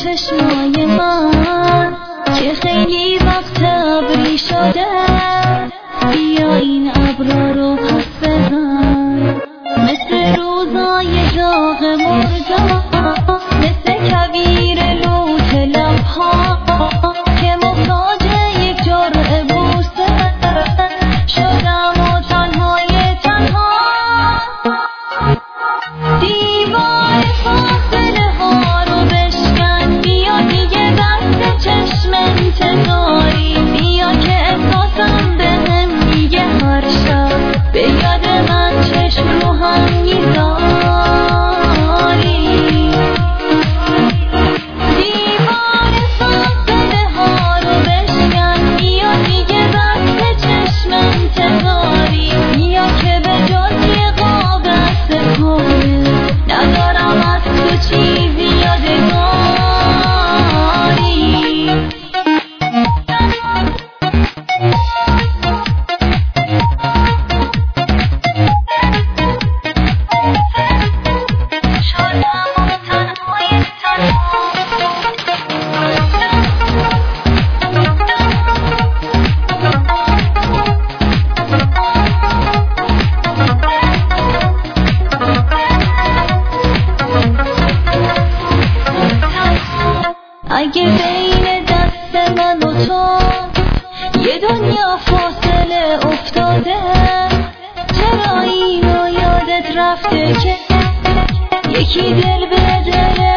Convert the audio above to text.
چشمای من که خیلی وقت ابری شده، بیا این ابرا رو پس بزن، مثل روزای داغ مردم، مثل کویر لوت لبها که محتاج یک جرعه بوسه شدم و تنهای تنها. دیوار فاصله ها رو بشکن، بیا دیگه دست چشم انتظاری، بیا که احساسم بهم میگه هر شب به یاد من چشم رو هم میذاری. دیوار فاصله ها رو بشکن، بیا دیگه دست چشم انتظاری، بیا که به جز یه قاب سپاره ندارم از تو چیزی یادگاری. اگه بین دست من و تو یه دنیا فاصله افتاده، چرا اینو یادت رفته که یکی دل به دل